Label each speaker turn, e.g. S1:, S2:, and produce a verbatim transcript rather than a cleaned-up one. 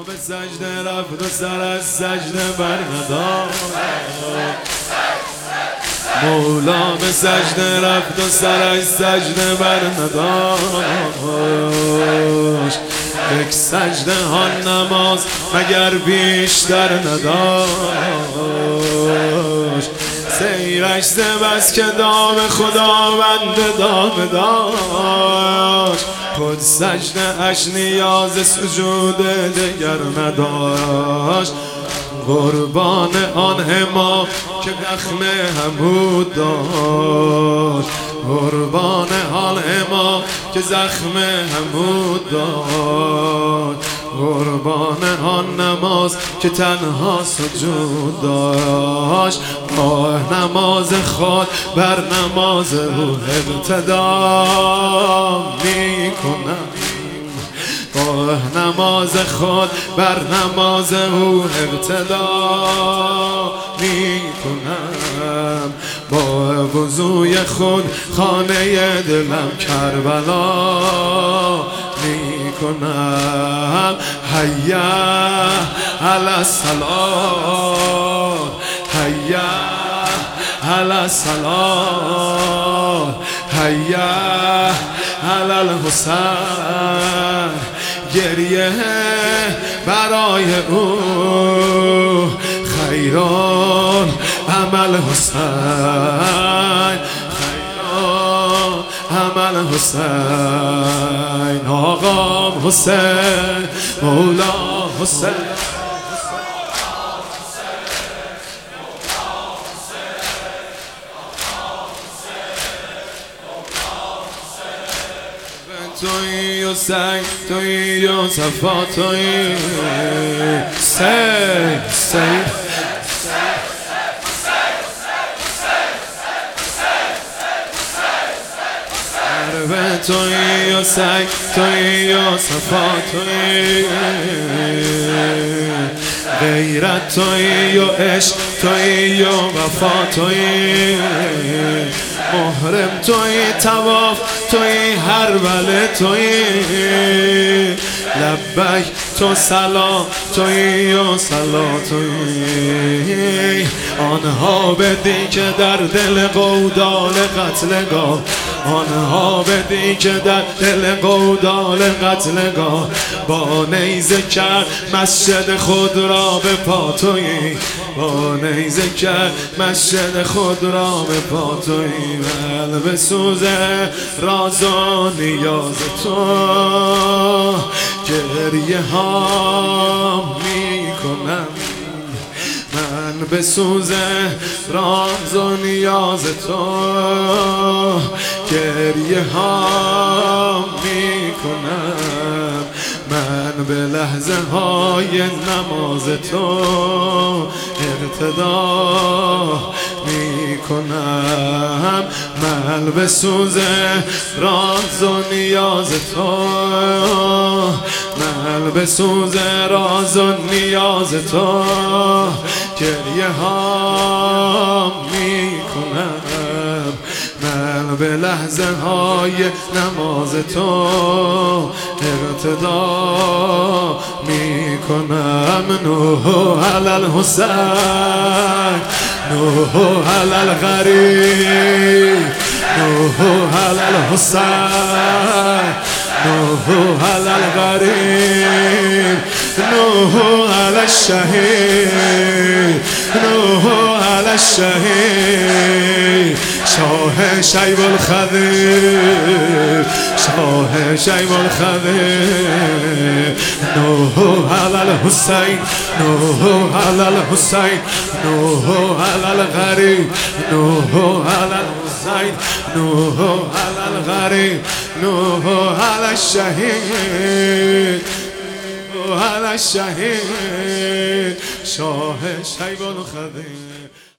S1: به سجده رفت و سر از سجده برنداشت. مولا به سجده رفت و سر از سجده برنداشت. یک سجده ها نماز مگر بیشتر نداشت. سیرش ز بس که دام خداوند دام داشت. خود سجده اش نیاز سجود دگر نداشت. قربان آن حما که زخم حمود داشت. قربان آن حما که زخم حمود داشت. قربان آن نماز که تنها سجود داشت. ماه نماز خود بر نماز او اقتدا می کنم. ماه نماز خود بر نماز او اقتدا می کنم. با وضوی خود خانه دلم کربلا می کنم. حیا علی الصلاة، حیا علی الصلاة، حیا علی الحسین. گریه برای او خیران عمل حسین، خیران عمل حسین. آقا حسین، مولا حسین، توی و سنگ، توی و صفا، توی سنگ سنگ. توی و سنگ، توی و صفا، توی غیرت، توی و عشق، توی و وفا، توی محرم، توی طواف، توی هر وله، توی لبک، تو سلام، توی و سلام، توی آنها بدی که در دل قودال قتلگاه، آنها بدی که در دل قودال قتلگاه با نیزه کرد مسجد خود را به پا، توی با نیزه کرد مسجد خود را به پا، توی ول به سوزه راز و نیاز تو گریه ها می کنم. من به سوزه راز و نیاز تو گریه ها می کنم. من به لحظه های نماز تو اقتدا می کنم. من به سوزه راز و نیاز تو، من به سوزه راز و نیاز تو گریه ها می کنم. من به لحظه های نماز تو اقتدا می کنم. نوح علی الحسین، نوح علی الغریب، نوح علی الحسین، نوح علی الغریب، نوح علی الشهید، نوح علی الشهید. شاه شیب الخدیر، شاه شیب الخدیر. نوح علی الحسین، نوح علی الحسین، نوح علی الغریب، نوح علی الحسین، نوح علی الغریب، نوح علی الشهید، نوح علی الشهید. شاه شیب الخدیر.